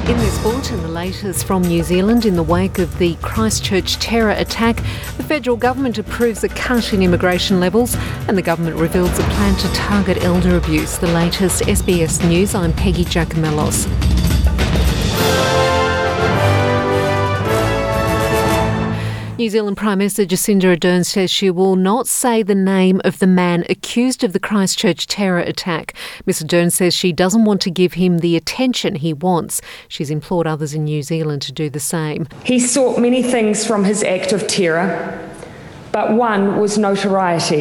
In this bulletin, the latest from New Zealand in the wake of the Christchurch terror attack. The federal government approves a cut in immigration levels and the government reveals a plan to target elder abuse. The latest SBS News, I'm Peggy Giacomellos. New Zealand Prime Minister Jacinda Ardern says she will not say the name of the man accused of the Christchurch terror attack. Ms Ardern says she doesn't want to give him the attention he wants. She's implored others in New Zealand to do the same. He sought many things from his act of terror, but one was notoriety.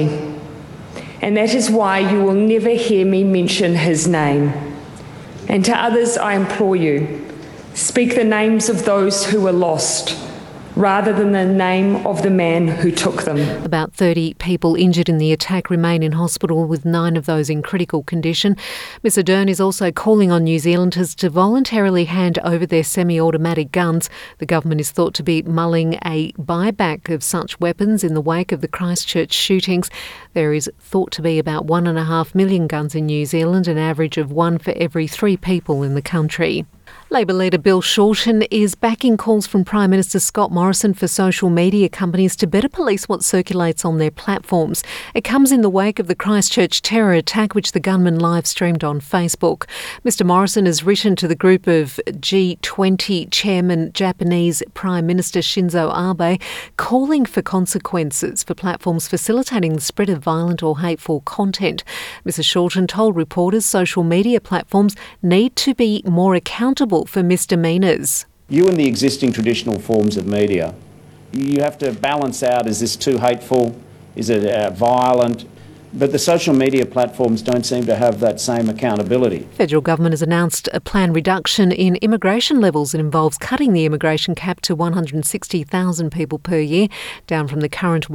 And that is why you will never hear me mention his name. And to others I implore you, speak the names of those who were lost, rather than the name of the man who took them. About 30 people injured in the attack remain in hospital, with 9 of those in critical condition. Ms Ardern is also calling on New Zealanders to voluntarily hand over their semi-automatic guns. The government is thought to be mulling a buyback of such weapons in the wake of the Christchurch shootings. There is thought to be about 1.5 million guns in New Zealand, an average of 1 for every 3 people in the country. Labor leader Bill Shorten is backing calls from Prime Minister Scott Morrison for social media companies to better police what circulates on their platforms. It comes in the wake of the Christchurch terror attack, which the gunman live-streamed on Facebook. Mr Morrison has written to the group of G20 chairman Japanese Prime Minister Shinzo Abe, calling for consequences for platforms facilitating the spread of violent or hateful content. Mr Shorten told reporters social media platforms need to be more accountable for misdemeanours. You and the existing traditional forms of media, you have to balance out, is this too hateful, is it violent? But the social media platforms don't seem to have that same accountability. Federal government has announced a planned reduction in immigration levels that involves cutting the immigration cap to 160,000 people per year, down from the current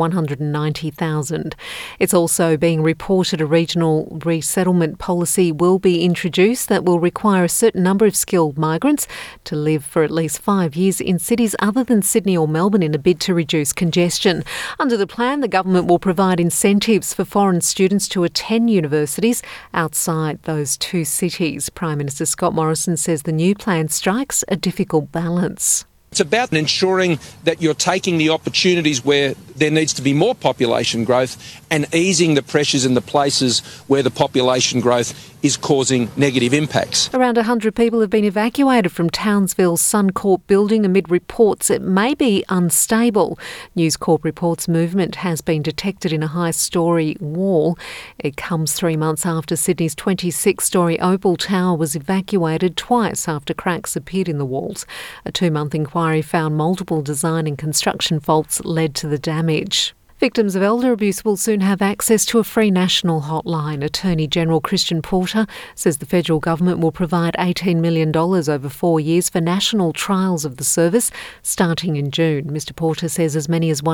190,000. It's also being reported a regional resettlement policy will be introduced that will require a certain number of skilled migrants to live for at least 5 years in cities other than Sydney or Melbourne in a bid to reduce congestion. Under the plan, the government will provide incentives for foreign students to attend universities outside those 2 cities. Prime Minister Scott Morrison says the new plan strikes a difficult balance. It's about ensuring that you're taking the opportunities where there needs to be more population growth and easing the pressures in the places where the population growth is causing negative impacts. Around 100 people have been evacuated from Townsville's Suncorp building amid reports it may be unstable. News Corp reports movement has been detected in a high-storey wall. It comes 3 months after Sydney's 26-storey Opal Tower was evacuated twice after cracks appeared in the walls. A 2-month inquiry found multiple design and construction faults led to the damage. Victims of elder abuse will soon have access to a free national hotline. Attorney General Christian Porter says the federal government will provide $18 million over 4 years for national trials of the service, starting in June. Mr Porter says as many as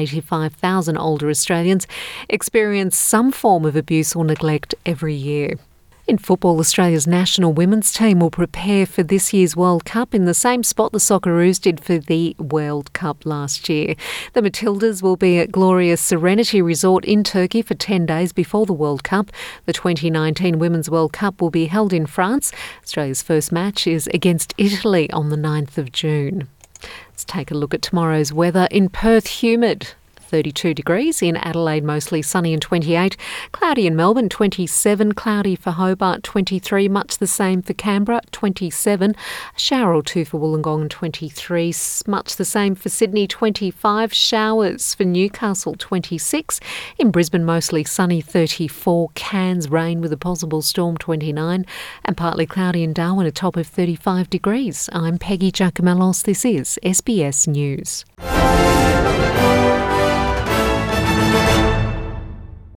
185,000 older Australians experience some form of abuse or neglect every year. In football, Australia's national women's team will prepare for this year's World Cup in the same spot the Socceroos did for the World Cup last year. The Matildas will be at glorious Serenity Resort in Turkey for 10 days before the World Cup. The 2019 Women's World Cup will be held in France. Australia's first match is against Italy on the 9th of June. Let's take a look at tomorrow's weather. In Perth, humid. 32 degrees. In Adelaide, mostly sunny and 28. Cloudy in Melbourne, 27. Cloudy for Hobart, 23. Much the same for Canberra, 27. A shower or 2 for Wollongong, 23. Much the same for Sydney, 25. Showers for Newcastle, 26. In Brisbane, mostly sunny, 34. Cairns, rain with a possible storm, 29. And partly cloudy in Darwin, a top of 35 degrees. I'm Peggy Giacomellos. This is SBS News.